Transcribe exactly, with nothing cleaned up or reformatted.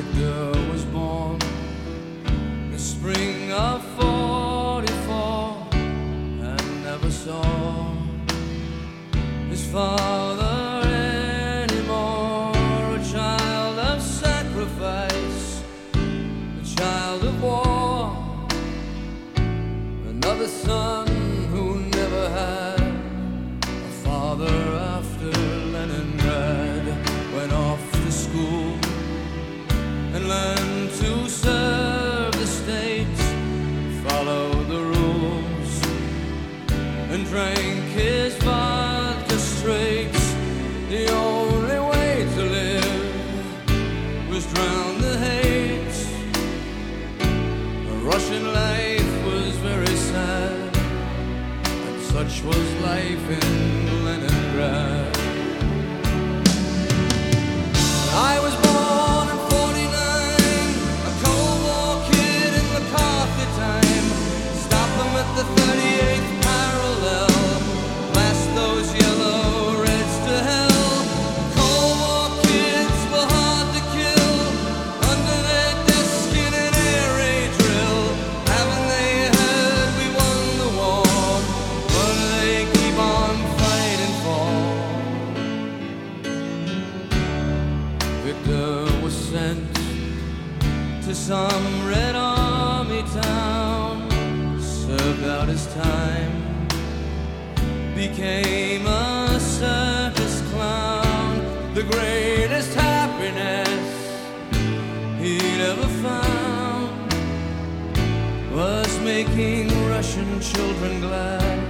Victor was born the spring of forty-four and never saw his father anymore. A child of sacrifice, a child of war, another son who never had a father after Leningrad. Went off to school and learned to serve the state, follow the rules, and drank his vodka straight. The only way to live was drown the hate. A Russian life was very sad, and such was life in Leningrad. I was born in forty-nine, a Cold War kid in McCarthy time. Stop them at the thirty-eighth parallel, blast those yellow reds to hell. Cold War kids were hard to kill, under their desk in an air raid drill. Haven't they heard we won the war? What do they keep on fighting for? Victor was sent to some Red Army town, served out his time, became a circus clown. The greatest happiness he'd ever found was making Russian children glad